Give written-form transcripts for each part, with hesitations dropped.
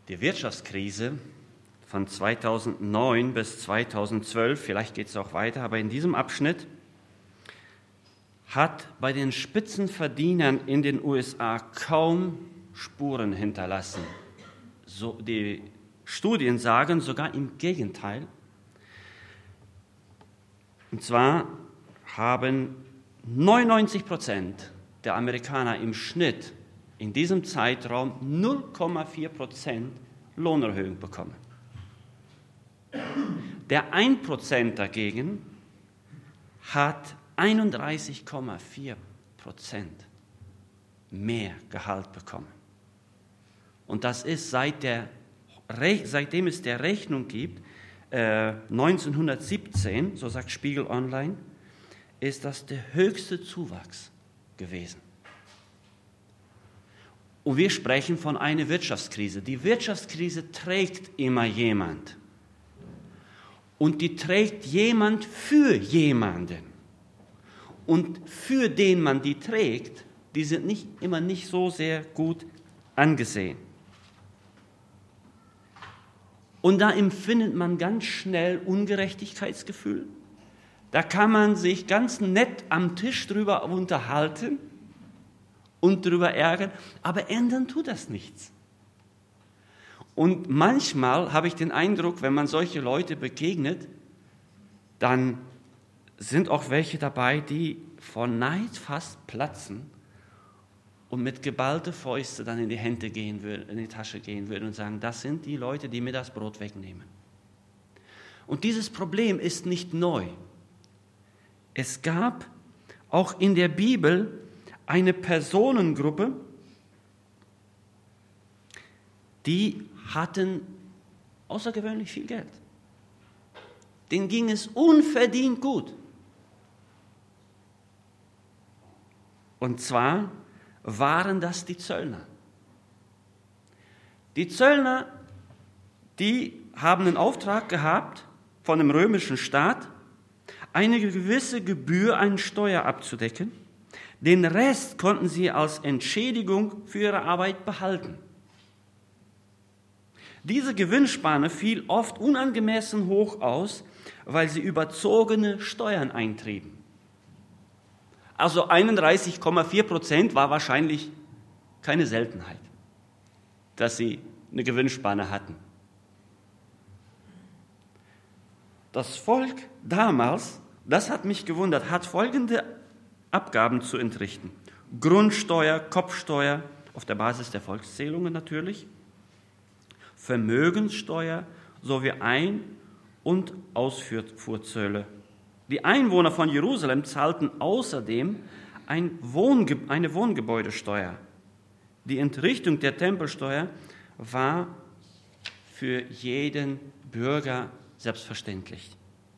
Die Wirtschaftskrise von 2009 bis 2012, vielleicht geht es auch weiter, aber in diesem Abschnitt hat bei den Spitzenverdienern in den USA kaum Spuren hinterlassen. So, die Studien sagen sogar im Gegenteil. Und zwar haben 99% der Amerikaner im Schnitt in diesem Zeitraum 0,4% Lohnerhöhung bekommen. Der 1% dagegen hat 31,4% mehr Gehalt bekommen. Und das ist seitdem es der Rechnung gibt, 1917, so sagt Spiegel Online, ist das der höchste Zuwachs gewesen. Und wir sprechen von einer Wirtschaftskrise. Die Wirtschaftskrise trägt immer jemand. Und die trägt jemand für jemanden. Und für den man die trägt, die sind immer nicht so sehr gut angesehen. Und da empfindet man ganz schnell Ungerechtigkeitsgefühl. Da kann man sich ganz nett am Tisch drüber unterhalten und drüber ärgern, aber ändern tut das nichts. Und manchmal habe ich den Eindruck, wenn man solche Leute begegnet, dann sind auch welche dabei, die vor Neid fast platzen und mit geballten Fäusten dann in die Tasche gehen würden und sagen, das sind die Leute, die mir das Brot wegnehmen. Und dieses Problem ist nicht neu. Es gab auch in der Bibel eine Personengruppe, die hatten außergewöhnlich viel Geld. Denen ging es unverdient gut. Und zwar waren das die Zöllner. Die Zöllner, die haben einen Auftrag gehabt von dem römischen Staat, eine gewisse Gebühr an Steuer abzudecken. Den Rest konnten sie als Entschädigung für ihre Arbeit behalten. Diese Gewinnspanne fiel oft unangemessen hoch aus, weil sie überzogene Steuern eintrieben. Also 31,4% war wahrscheinlich keine Seltenheit, dass sie eine Gewinnspanne hatten. Das Volk damals, das hat mich gewundert, hat folgende Abgaben zu entrichten. Grundsteuer, Kopfsteuer, auf der Basis der Volkszählungen natürlich, Vermögenssteuer sowie Ein- und Ausfuhrzölle. Die Einwohner von Jerusalem zahlten außerdem eine Wohngebäudesteuer. Die Entrichtung der Tempelsteuer war für jeden Bürger selbstverständlich.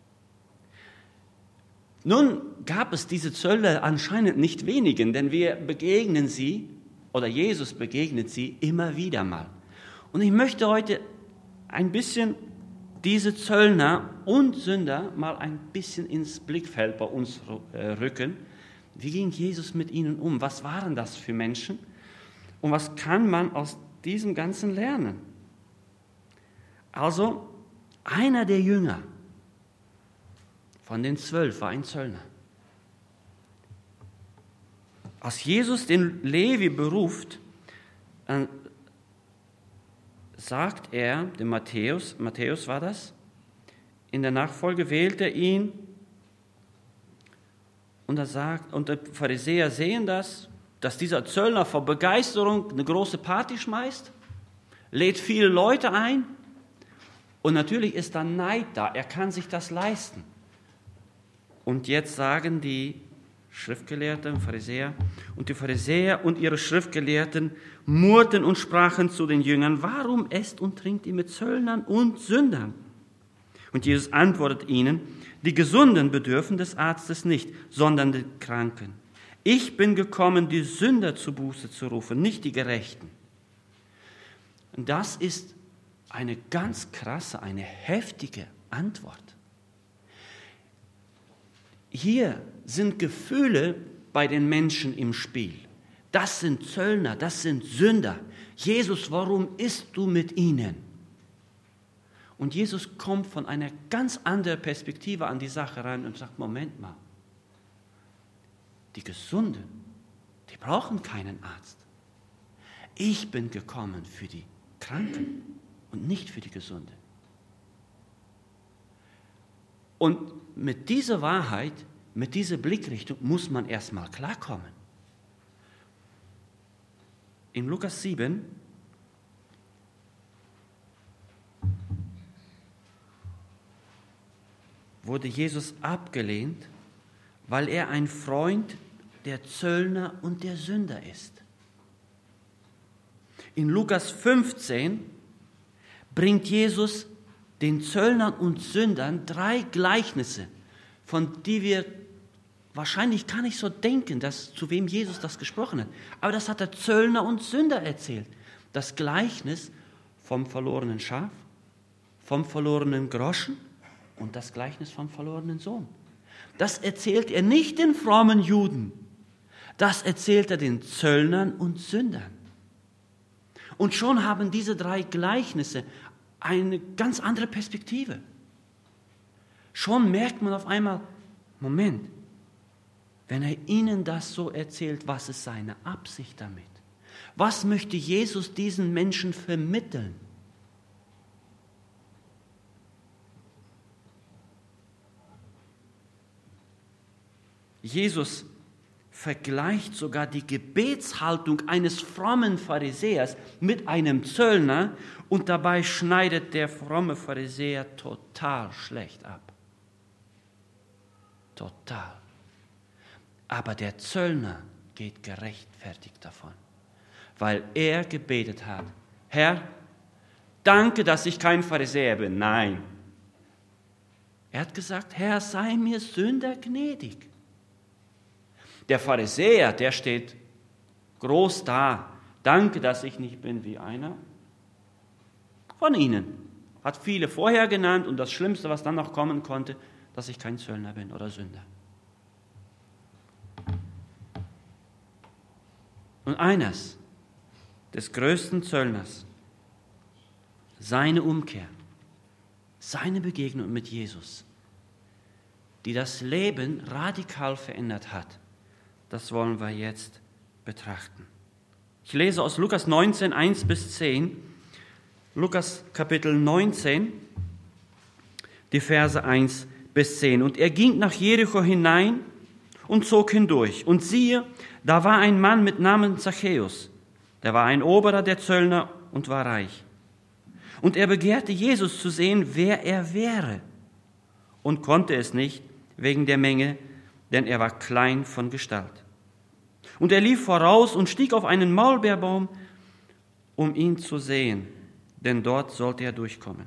Nun gab es diese Zöllner anscheinend nicht wenigen, denn wir begegnen sie, oder Jesus begegnet sie immer wieder mal. Und ich möchte heute ein bisschen diese Zöllner und Sünder mal ein bisschen ins Blickfeld bei uns rücken. Wie ging Jesus mit ihnen um? Was waren das für Menschen? Und was kann man aus diesem Ganzen lernen? Also, einer der Jünger von den 12 war ein Zöllner. Als Jesus den Levi beruft, sagt er, dem Matthäus war das, in der Nachfolge wählt er ihn und er sagt, und die Pharisäer sehen das, dass dieser Zöllner vor Begeisterung eine große Party schmeißt, lädt viele Leute ein und natürlich ist da Neid da, er kann sich das leisten. Und jetzt sagen die Schriftgelehrten, Pharisäer, und die Pharisäer und ihre Schriftgelehrten murrten und sprachen zu den Jüngern, warum esst und trinkt ihr mit Zöllnern und Sündern? Und Jesus antwortet ihnen, die Gesunden bedürfen des Arztes nicht, sondern die Kranken. Ich bin gekommen, die Sünder zur Buße zu rufen, nicht die Gerechten. Und das ist eine ganz krasse, eine heftige Antwort. Hier sind Gefühle bei den Menschen im Spiel. Das sind Zöllner, das sind Sünder. Jesus, warum isst du mit ihnen? Und Jesus kommt von einer ganz anderen Perspektive an die Sache rein und sagt, Moment mal, die Gesunden, die brauchen keinen Arzt. Ich bin gekommen für die Kranken und nicht für die Gesunden. Und mit dieser Wahrheit, mit dieser Blickrichtung muss man erstmal klarkommen. In Lukas 7 wurde Jesus abgelehnt, weil er ein Freund der Zöllner und der Sünder ist. In Lukas 15 bringt Jesus den Zöllnern und Sündern 3 Gleichnisse, von die wir wahrscheinlich gar nicht so denken, zu wem Jesus das gesprochen hat. Aber das hat der Zöllner und Sünder erzählt. Das Gleichnis vom verlorenen Schaf, vom verlorenen Groschen und das Gleichnis vom verlorenen Sohn. Das erzählt er nicht den frommen Juden. Das erzählt er den Zöllnern und Sündern. Und schon haben diese 3 Gleichnisse eine ganz andere Perspektive. Schon merkt man auf einmal, Moment, wenn er ihnen das so erzählt, was ist seine Absicht damit? Was möchte Jesus diesen Menschen vermitteln? Jesus vergleicht sogar die Gebetshaltung eines frommen Pharisäers mit einem Zöllner und dabei schneidet der fromme Pharisäer total schlecht ab. Total. Aber der Zöllner geht gerechtfertigt davon, weil er gebetet hat, Herr, danke, dass ich kein Pharisäer bin. Nein. Er hat gesagt, Herr, sei mir Sünder gnädig. Der Pharisäer, der steht groß da. Danke, dass ich nicht bin wie einer von ihnen. Hat viele vorher genannt und das Schlimmste, was dann noch kommen konnte, dass ich kein Zöllner bin oder Sünder. Und eines des größten Zöllners, seine Umkehr, seine Begegnung mit Jesus, die das Leben radikal verändert hat, das wollen wir jetzt betrachten. Ich lese aus Lukas 19, 1 bis 10. Lukas Kapitel 19, die Verse 1 bis 10. Und er ging nach Jericho hinein und zog hindurch. Und siehe, da war ein Mann mit Namen Zachäus. Der war ein Oberer der Zöllner und war reich. Und er begehrte Jesus zu sehen, wer er wäre. Und konnte es nicht wegen der Menge, denn er war klein von Gestalt. Und er lief voraus und stieg auf einen Maulbeerbaum, um ihn zu sehen, denn dort sollte er durchkommen.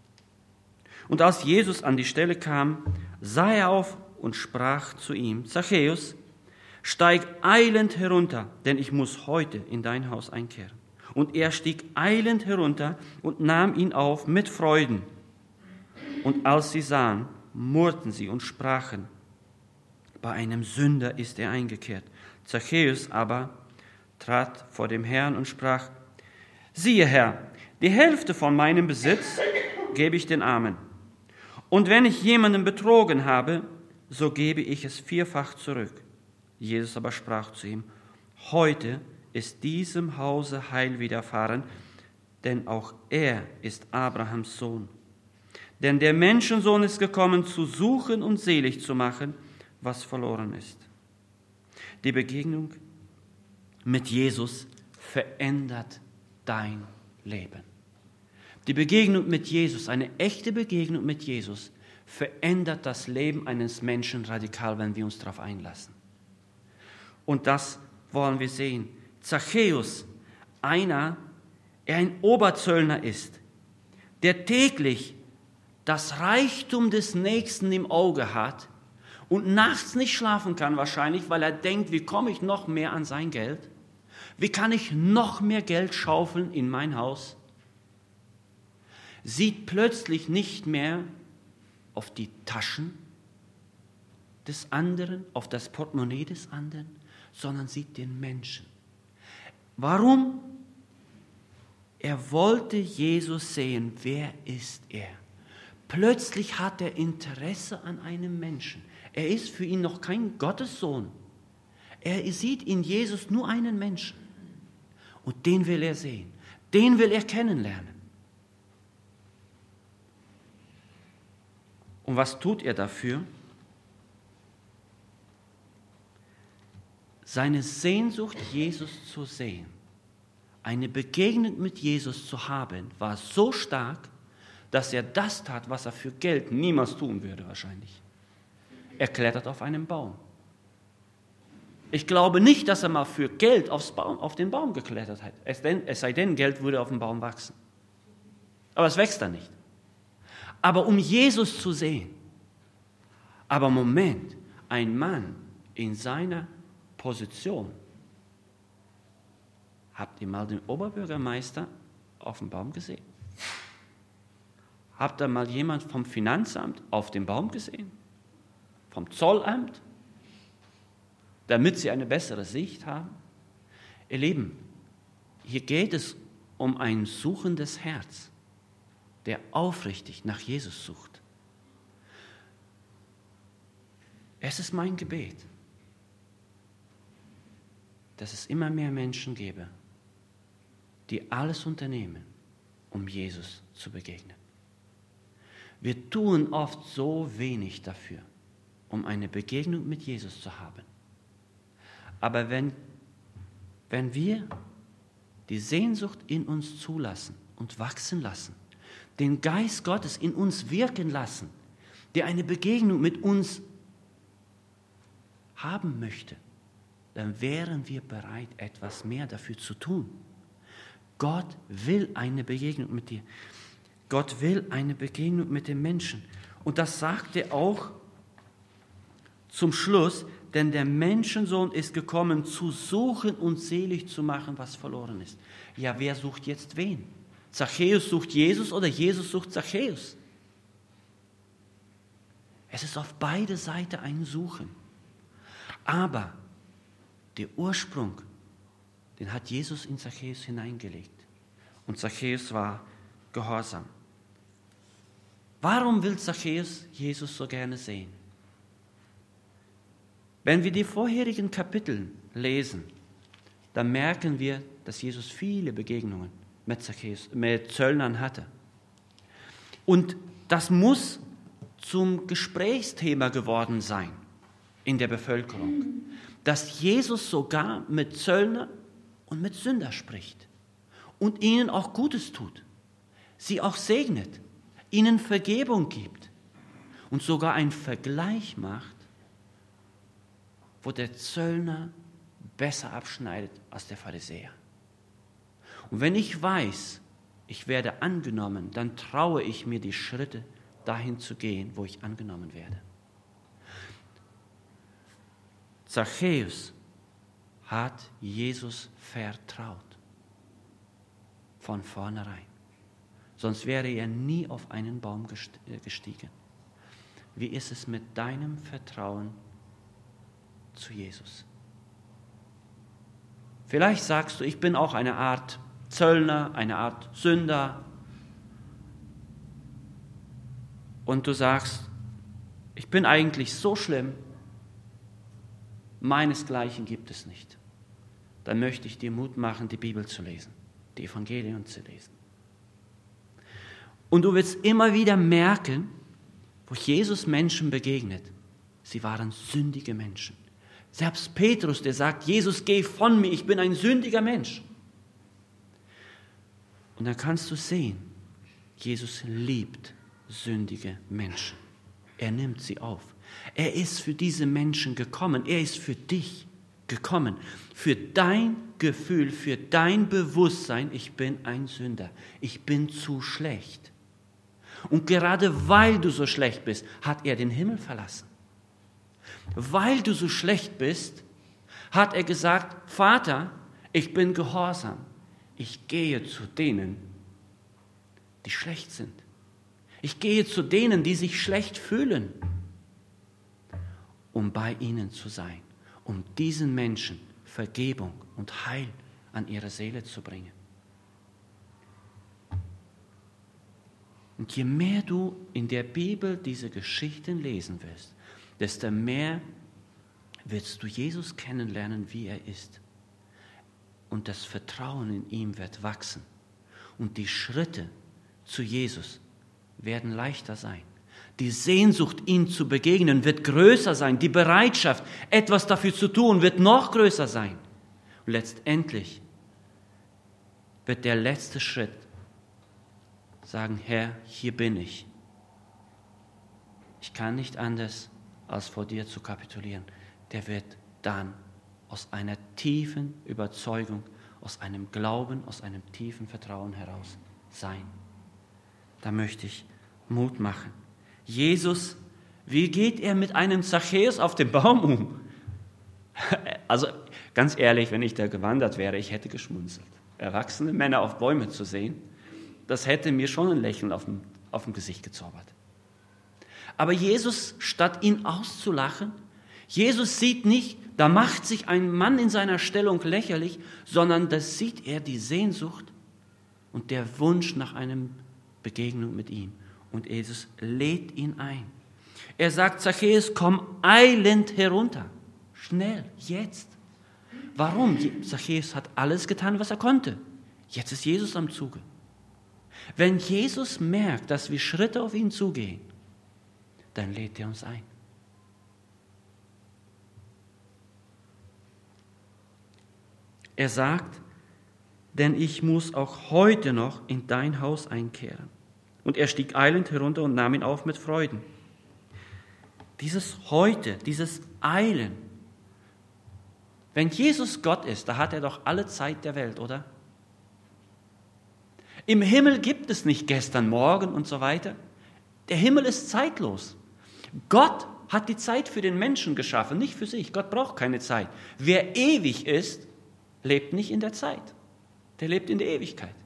Und als Jesus an die Stelle kam, sah er auf und sprach zu ihm, Zachäus, steig eilend herunter, denn ich muss heute in dein Haus einkehren. Und er stieg eilend herunter und nahm ihn auf mit Freuden. Und als sie sahen, murrten sie und sprachen, bei einem Sünder ist er eingekehrt. Zachäus aber trat vor dem Herrn und sprach, siehe Herr, die Hälfte von meinem Besitz gebe ich den Armen. Und wenn ich jemanden betrogen habe, so gebe ich es 4-fach zurück. Jesus aber sprach zu ihm, heute ist diesem Hause Heil widerfahren, denn auch er ist Abrahams Sohn. Denn der Menschensohn ist gekommen, zu suchen und selig zu machen, was verloren ist. Die Begegnung mit Jesus verändert dein Leben. Die Begegnung mit Jesus, eine echte Begegnung mit Jesus, verändert das Leben eines Menschen radikal, wenn wir uns darauf einlassen. Und das wollen wir sehen. Zachäus, der ein Oberzöllner ist, der täglich das Reichtum des Nächsten im Auge hat und nachts nicht schlafen kann wahrscheinlich, weil er denkt, wie komme ich noch mehr an sein Geld? Wie kann ich noch mehr Geld schaufeln in mein Haus? Sieht plötzlich nicht mehr auf die Taschen des anderen, auf das Portemonnaie des anderen, sondern sieht den Menschen. Warum? Er wollte Jesus sehen. Wer ist er? Plötzlich hat er Interesse an einem Menschen. Er ist für ihn noch kein Gottessohn. Er sieht in Jesus nur einen Menschen. Und den will er sehen. Den will er kennenlernen. Und was tut er dafür? Seine Sehnsucht, Jesus zu sehen, eine Begegnung mit Jesus zu haben, war so stark, dass er das tat, was er für Geld niemals tun würde wahrscheinlich. Er klettert auf einen Baum. Ich glaube nicht, dass er mal für Geld auf den Baum geklettert hat. Es sei denn, Geld würde auf dem Baum wachsen. Aber es wächst da nicht. Aber um Jesus zu sehen. Aber Moment, ein Mann in seiner Position. Habt ihr mal den Oberbürgermeister auf dem Baum gesehen? Habt ihr mal jemand vom Finanzamt auf dem Baum gesehen? Vom Zollamt? Damit sie eine bessere Sicht haben? Ihr Lieben, hier geht es um ein suchendes Herz, der aufrichtig nach Jesus sucht. Es ist mein Gebet, dass es immer mehr Menschen gäbe, die alles unternehmen, um Jesus zu begegnen. Wir tun oft so wenig dafür, um eine Begegnung mit Jesus zu haben. Aber wenn wir die Sehnsucht in uns zulassen und wachsen lassen, den Geist Gottes in uns wirken lassen, der eine Begegnung mit uns haben möchte, dann wären wir bereit, etwas mehr dafür zu tun. Gott will eine Begegnung mit dir. Gott will eine Begegnung mit dem Menschen. Und das sagt er auch zum Schluss, denn der Menschensohn ist gekommen, zu suchen und selig zu machen, was verloren ist. Ja, wer sucht jetzt wen? Zachäus sucht Jesus oder Jesus sucht Zachäus? Es ist auf beide Seiten ein Suchen. Aber der Ursprung, den hat Jesus in Zachäus hineingelegt. Und Zachäus war gehorsam. Warum will Zachäus Jesus so gerne sehen? Wenn wir die vorherigen Kapitel lesen, dann merken wir, dass Jesus viele Begegnungen mit Zöllnern hatte. Und das muss zum Gesprächsthema geworden sein in der Bevölkerung, dass Jesus sogar mit Zöllnern und mit Sündern spricht und ihnen auch Gutes tut, sie auch segnet, ihnen Vergebung gibt und sogar einen Vergleich macht, wo der Zöllner besser abschneidet als der Pharisäer. Und wenn ich weiß, ich werde angenommen, dann traue ich mir die Schritte, dahin zu gehen, wo ich angenommen werde. Zachäus hat Jesus vertraut. Von vornherein. Sonst wäre er nie auf einen Baum gestiegen. Wie ist es mit deinem Vertrauen zu Jesus? Vielleicht sagst du, ich bin auch eine Art Zöllner, eine Art Sünder. Und du sagst, ich bin eigentlich so schlimm, meinesgleichen gibt es nicht. Dann möchte ich dir Mut machen, die Bibel zu lesen, die Evangelien zu lesen. Und du wirst immer wieder merken, wo Jesus Menschen begegnet, sie waren sündige Menschen. Selbst Petrus, der sagt, Jesus, geh von mir, ich bin ein sündiger Mensch. Und dann kannst du sehen, Jesus liebt sündige Menschen. Er nimmt sie auf. Er ist für diese Menschen gekommen. Er ist für dich gekommen. Für dein Gefühl, für dein Bewusstsein, ich bin ein Sünder. Ich bin zu schlecht. Und gerade weil du so schlecht bist, hat er den Himmel verlassen. Weil du so schlecht bist, hat er gesagt, Vater, ich bin gehorsam. Ich gehe zu denen, die schlecht sind. Ich gehe zu denen, die sich schlecht fühlen, um bei ihnen zu sein, um diesen Menschen Vergebung und Heil an ihre Seele zu bringen. Und je mehr du in der Bibel diese Geschichten lesen wirst, desto mehr wirst du Jesus kennenlernen, wie er ist. Und das Vertrauen in ihm wird wachsen. Und die Schritte zu Jesus werden leichter sein. Die Sehnsucht, ihm zu begegnen, wird größer sein. Die Bereitschaft, etwas dafür zu tun, wird noch größer sein. Und letztendlich wird der letzte Schritt sagen, Herr, hier bin ich. Ich kann nicht anders, als vor dir zu kapitulieren. Der wird dann aus einer tiefen Überzeugung, aus einem Glauben, aus einem tiefen Vertrauen heraus sein. Da möchte ich Mut machen. Jesus, wie geht er mit einem Zachäus auf dem Baum um? Also ganz ehrlich, wenn ich da gewandert wäre, ich hätte geschmunzelt. Erwachsene Männer auf Bäume zu sehen, das hätte mir schon ein Lächeln auf dem Gesicht gezaubert. Aber Jesus, statt ihn auszulachen, Jesus sieht nicht, da macht sich ein Mann in seiner Stellung lächerlich, sondern da sieht er die Sehnsucht und der Wunsch nach einer Begegnung mit ihm. Und Jesus lädt ihn ein. Er sagt, Zachäus, komm eilend herunter. Schnell, jetzt. Warum? Zachäus hat alles getan, was er konnte. Jetzt ist Jesus am Zuge. Wenn Jesus merkt, dass wir Schritte auf ihn zugehen, dann lädt er uns ein. Er sagt, denn ich muss auch heute noch in dein Haus einkehren. Und er stieg eilend herunter und nahm ihn auf mit Freuden. Dieses heute, dieses Eilen. Wenn Jesus Gott ist, da hat er doch alle Zeit der Welt, oder? Im Himmel gibt es nicht gestern, morgen und so weiter. Der Himmel ist zeitlos. Gott hat die Zeit für den Menschen geschaffen, nicht für sich. Gott braucht keine Zeit. Wer ewig ist, lebt nicht in der Zeit. Der lebt in der Ewigkeit.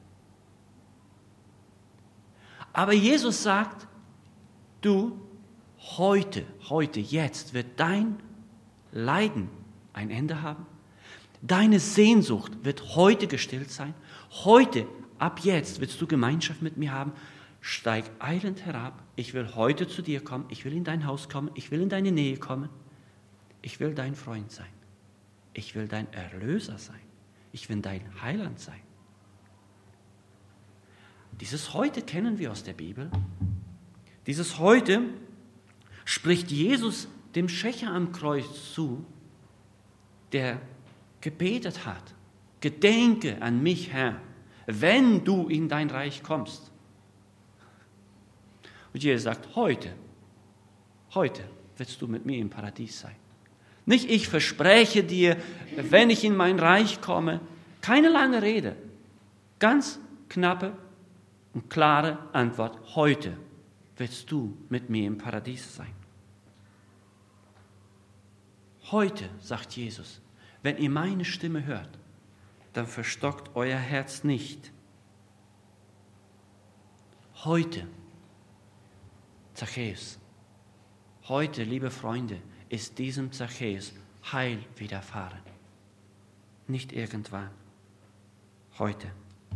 Aber Jesus sagt, du, heute, jetzt wird dein Leiden ein Ende haben. Deine Sehnsucht wird heute gestillt sein. Heute, ab jetzt, willst du Gemeinschaft mit mir haben. Steig eilend herab. Ich will heute zu dir kommen. Ich will in dein Haus kommen. Ich will in deine Nähe kommen. Ich will dein Freund sein. Ich will dein Erlöser sein. Ich will dein Heiland sein. Dieses Heute kennen wir aus der Bibel. Dieses Heute spricht Jesus dem Schächer am Kreuz zu, der gebetet hat, gedenke an mich, Herr, wenn du in dein Reich kommst. Und Jesus sagt, heute wirst du mit mir im Paradies sein. Nicht ich verspreche dir, wenn ich in mein Reich komme, keine lange Rede, ganz knappe und klare Antwort, heute wirst du mit mir im Paradies sein. Heute, sagt Jesus, wenn ihr meine Stimme hört, dann verstockt euer Herz nicht. Heute, Zachäus, heute, liebe Freunde, ist diesem Zachäus Heil widerfahren. Nicht irgendwann, heute.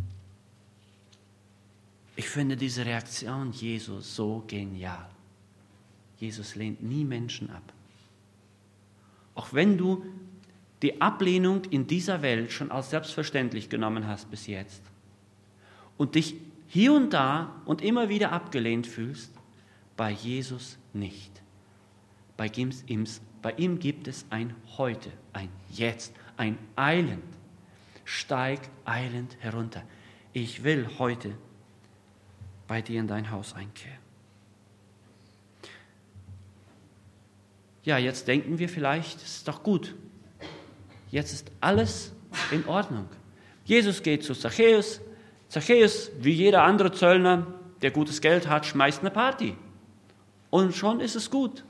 Ich finde diese Reaktion Jesu so genial. Jesus lehnt nie Menschen ab. Auch wenn du die Ablehnung in dieser Welt schon als selbstverständlich genommen hast bis jetzt und dich hier und da und immer wieder abgelehnt fühlst, bei Jesus nicht. Bei ihm gibt es ein Heute, ein Jetzt, ein Eilend. Steig eilend herunter. Ich will heute bei dir in dein Haus einkehren. Ja, jetzt denken wir vielleicht, es ist doch gut. Jetzt ist alles in Ordnung. Jesus geht zu Zachäus. Zachäus, wie jeder andere Zöllner, der gutes Geld hat, schmeißt eine Party. Und schon ist es gut.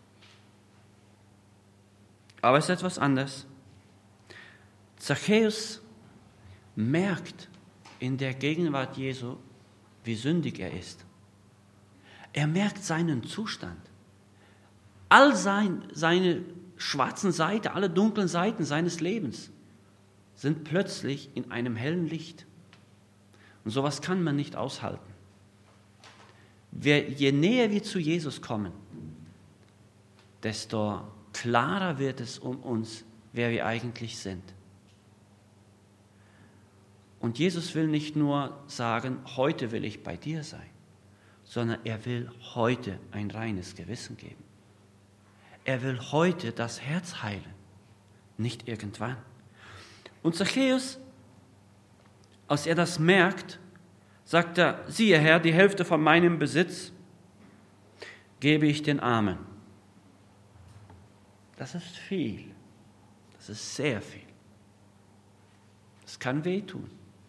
Aber es ist etwas anderes. Zachäus merkt in der Gegenwart Jesu, wie sündig er ist. Er merkt seinen Zustand. All seine schwarzen Seiten, alle dunklen Seiten seines Lebens sind plötzlich in einem hellen Licht. Und sowas kann man nicht aushalten. je näher wir zu Jesus kommen, desto klarer wird es um uns, wer wir eigentlich sind. Und Jesus will nicht nur sagen, heute will ich bei dir sein, sondern er will heute ein reines Gewissen geben. Er will heute das Herz heilen, nicht irgendwann. Und Zachäus, als er das merkt, sagt er, siehe Herr, die Hälfte von meinem Besitz gebe ich den Armen. Das ist viel. Das ist sehr viel. Das kann wehtun.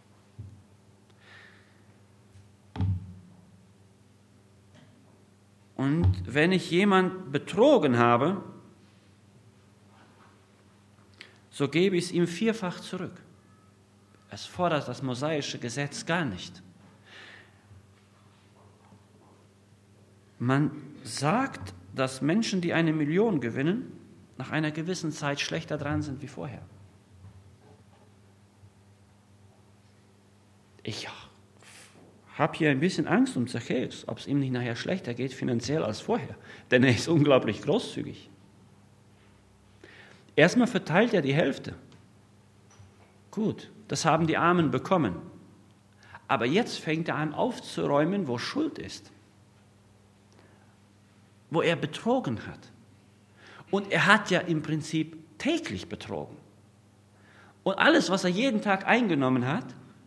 Und wenn ich jemand betrogen habe, so gebe ich es ihm vierfach zurück. Es fordert das mosaische Gesetz gar nicht. Man sagt, dass Menschen, die 1 Million gewinnen, nach einer gewissen Zeit schlechter dran sind wie vorher. Ich habe hier ein bisschen Angst um Zachäus, ob es ihm nicht nachher schlechter geht finanziell als vorher, denn er ist unglaublich großzügig. Erstmal verteilt er die Hälfte. Gut, das haben die Armen bekommen. Aber jetzt fängt er an aufzuräumen, wo Schuld ist, wo er betrogen hat. Und er hat ja im Prinzip täglich betrogen. Und alles, was er jeden Tag eingenommen hat,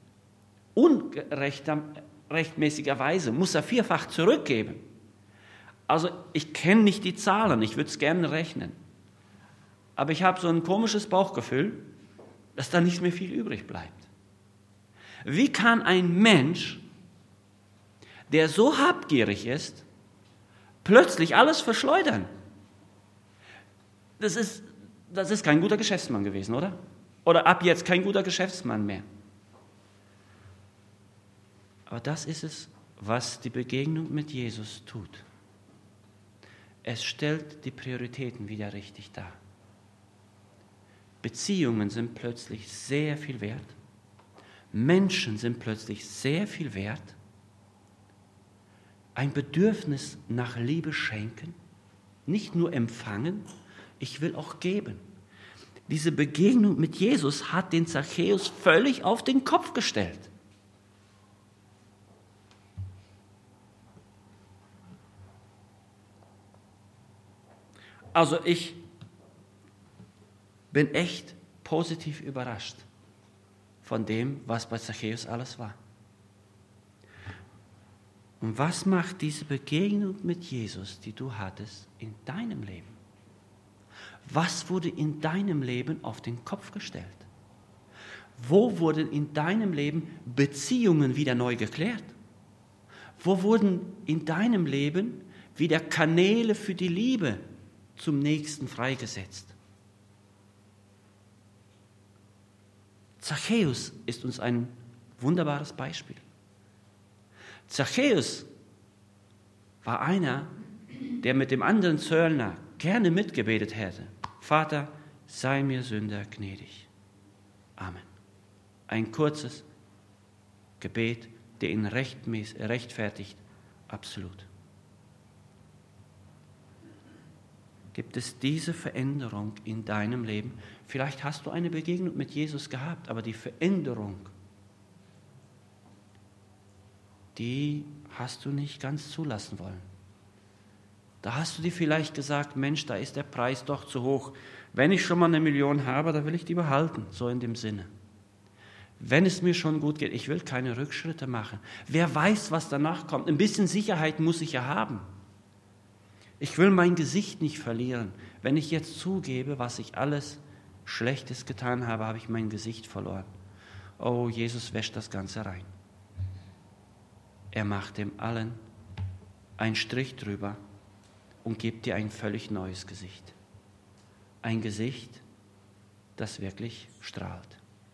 unrechtmäßigerweise, muss er vierfach zurückgeben. Also ich kenne nicht die Zahlen, ich würde es gerne rechnen. Aber ich habe so ein komisches Bauchgefühl, dass da nicht mehr viel übrig bleibt. Wie kann ein Mensch, der so habgierig ist, plötzlich alles verschleudern? Das ist kein guter Geschäftsmann gewesen, oder? Oder ab jetzt kein guter Geschäftsmann mehr. Aber das ist es, was die Begegnung mit Jesus tut. Es stellt die Prioritäten wieder richtig dar. Beziehungen sind plötzlich sehr viel wert. Menschen sind plötzlich sehr viel wert. Ein Bedürfnis nach Liebe schenken, nicht nur empfangen, ich will auch geben. Diese Begegnung mit Jesus hat den Zachäus völlig auf den Kopf gestellt. Also ich bin echt positiv überrascht von dem, was bei Zachäus alles war. Und was macht diese Begegnung mit Jesus, die du hattest, in deinem Leben? Was wurde in deinem Leben auf den Kopf gestellt? Wo wurden in deinem Leben Beziehungen wieder neu geklärt? Wo wurden in deinem Leben wieder Kanäle für die Liebe zum Nächsten freigesetzt? Zachäus ist uns ein wunderbares Beispiel. Zachäus war einer, der mit dem anderen Zöllner gerne mitgebetet hätte. Vater, sei mir Sünder gnädig. Amen. Ein kurzes Gebet, der ihn rechtfertigt, absolut. Gibt es diese Veränderung in deinem Leben? Vielleicht hast du eine Begegnung mit Jesus gehabt, aber die Veränderung, die hast du nicht ganz zulassen wollen. Da hast du dir vielleicht gesagt, Mensch, da ist der Preis doch zu hoch. Wenn ich schon mal 1 Million habe, dann will ich die behalten, so in dem Sinne. Wenn es mir schon gut geht, ich will keine Rückschritte machen. Wer weiß, was danach kommt? Ein bisschen Sicherheit muss ich ja haben. Ich will mein Gesicht nicht verlieren. Wenn ich jetzt zugebe, was ich alles Schlechtes getan habe, habe ich mein Gesicht verloren. Oh, Jesus wäscht das Ganze rein. Er macht dem allen einen Strich drüber und gibt dir ein völlig neues Gesicht. Ein Gesicht, das wirklich strahlt.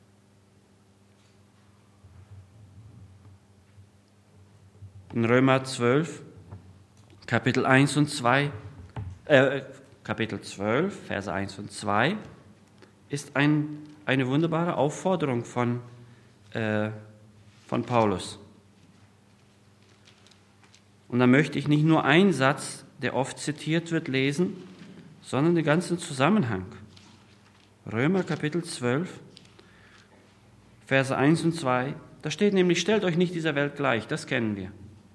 In Römer 12, Kapitel 1 und 2, Kapitel 12, Verse 1 und 2, ist eine wunderbare Aufforderung von Paulus. Und da möchte ich nicht nur einen Satz, der oft zitiert wird, lesen, sondern den ganzen Zusammenhang. Römer Kapitel 12, Verse 1 und 2. Da steht nämlich, stellt euch nicht dieser Welt gleich, das kennen wir.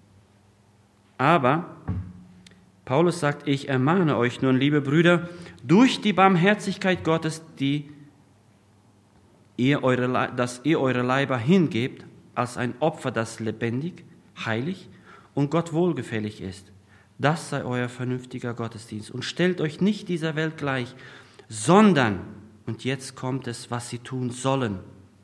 Aber Paulus sagt, ich ermahne euch nun, liebe Brüder, durch die Barmherzigkeit Gottes, dass ihr eure Leiber hingebt als ein Opfer, das lebendig, heilig und Gott wohlgefällig ist. Das sei euer vernünftiger Gottesdienst. Und stellt euch nicht dieser Welt gleich, sondern, und jetzt kommt es, was sie tun sollen,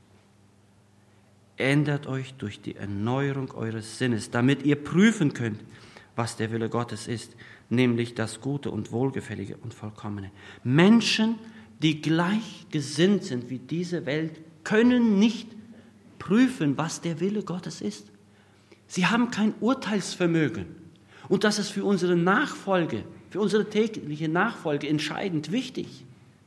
ändert euch durch die Erneuerung eures Sinnes, damit ihr prüfen könnt, was der Wille Gottes ist, nämlich das Gute und Wohlgefällige und Vollkommene. Menschen, die gleichgesinnt sind wie diese Welt, können nicht prüfen, was der Wille Gottes ist. Sie haben kein Urteilsvermögen. Und das ist für unsere Nachfolge, für unsere tägliche Nachfolge entscheidend wichtig.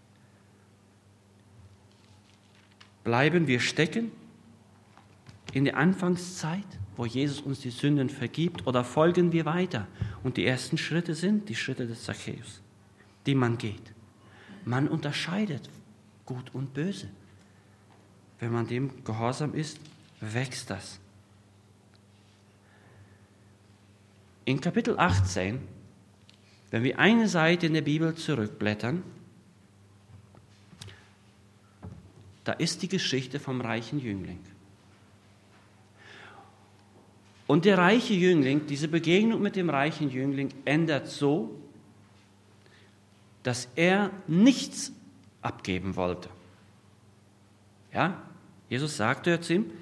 Bleiben wir stecken in der Anfangszeit, wo Jesus uns die Sünden vergibt, oder folgen wir weiter? Und die ersten Schritte sind die Schritte des Zachäus, die man geht. Man unterscheidet Gut und Böse. Wenn man dem gehorsam ist, wächst das. In Kapitel 18, wenn wir eine Seite in der Bibel zurückblättern, da ist die Geschichte vom reichen Jüngling. Und der reiche Jüngling, diese Begegnung mit dem reichen Jüngling ändert so, dass er nichts abgeben wollte. Ja, Jesus sagte zu ihm,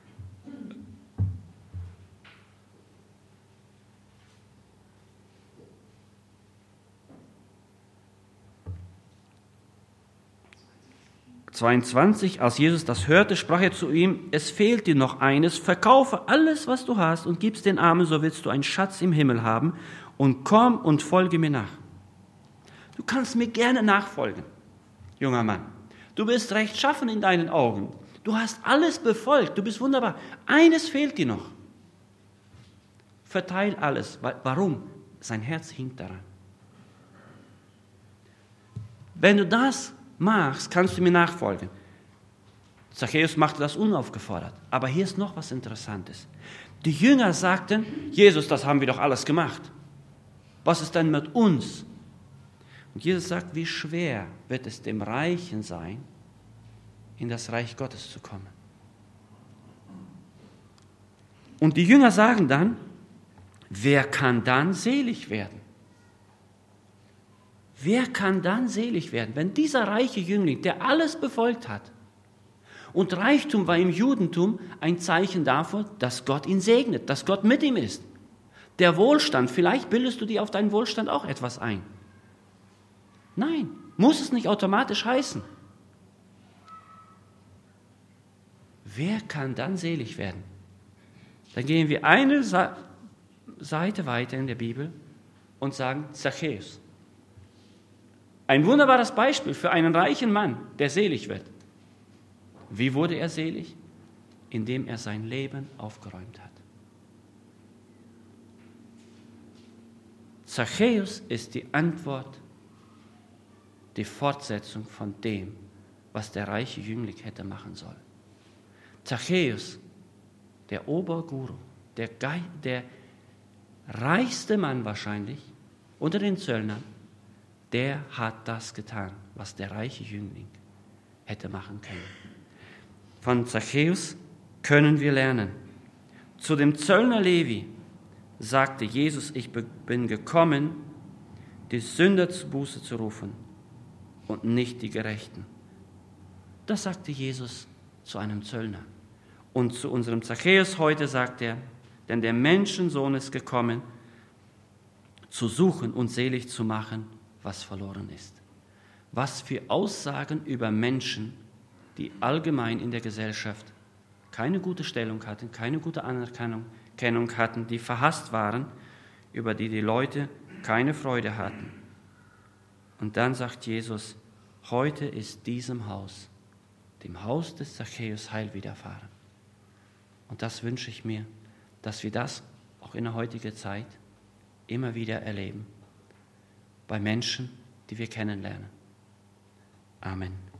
als Jesus das hörte, sprach er zu ihm, es fehlt dir noch eines, verkaufe alles, was du hast und gib's den Armen, so willst du einen Schatz im Himmel haben und komm und folge mir nach. Du kannst mir gerne nachfolgen, junger Mann. Du bist rechtschaffen in deinen Augen. Du hast alles befolgt, du bist wunderbar. Eines fehlt dir noch. Verteil alles. Warum? Sein Herz hinkt daran. Wenn du das machst, kannst du mir nachfolgen. Zachäus machte das unaufgefordert. Aber hier ist noch was Interessantes. Die Jünger sagten, Jesus, das haben wir doch alles gemacht. Was ist denn mit uns? Und Jesus sagt, wie schwer wird es dem Reichen sein, in das Reich Gottes zu kommen. Und die Jünger sagen dann, wer kann dann selig werden? Wer kann dann selig werden, wenn dieser reiche Jüngling, der alles befolgt hat, und Reichtum war im Judentum ein Zeichen dafür, dass Gott ihn segnet, dass Gott mit ihm ist. Der Wohlstand, vielleicht bildest du dir auf deinen Wohlstand auch etwas ein. Nein, muss es nicht automatisch heißen. Wer kann dann selig werden? Dann gehen wir eine Seite weiter in der Bibel und sagen Zachäus. Ein wunderbares Beispiel für einen reichen Mann, der selig wird. Wie wurde er selig? Indem er sein Leben aufgeräumt hat. Zachäus ist die Antwort, die Fortsetzung von dem, was der reiche Jüngling hätte machen sollen. Zachäus, der Oberguru, der reichste Mann wahrscheinlich unter den Zöllnern, der hat das getan, was der reiche Jüngling hätte machen können. Von Zachäus können wir lernen. Zu dem Zöllner Levi sagte Jesus, ich bin gekommen, die Sünder zur Buße zu rufen und nicht die Gerechten. Das sagte Jesus zu einem Zöllner. Und zu unserem Zachäus heute sagt er, denn der Menschensohn ist gekommen, zu suchen und selig zu machen, was verloren ist. Was für Aussagen über Menschen, die allgemein in der Gesellschaft keine gute Stellung hatten, keine gute Anerkennung hatten, die verhasst waren, über die Leute keine Freude hatten. Und dann sagt Jesus, heute ist diesem Haus, dem Haus des Zachäus, Heil widerfahren. Und das wünsche ich mir, dass wir das auch auch in der heutigen Zeit immer wieder erleben. Bei Menschen, die wir kennenlernen. Amen.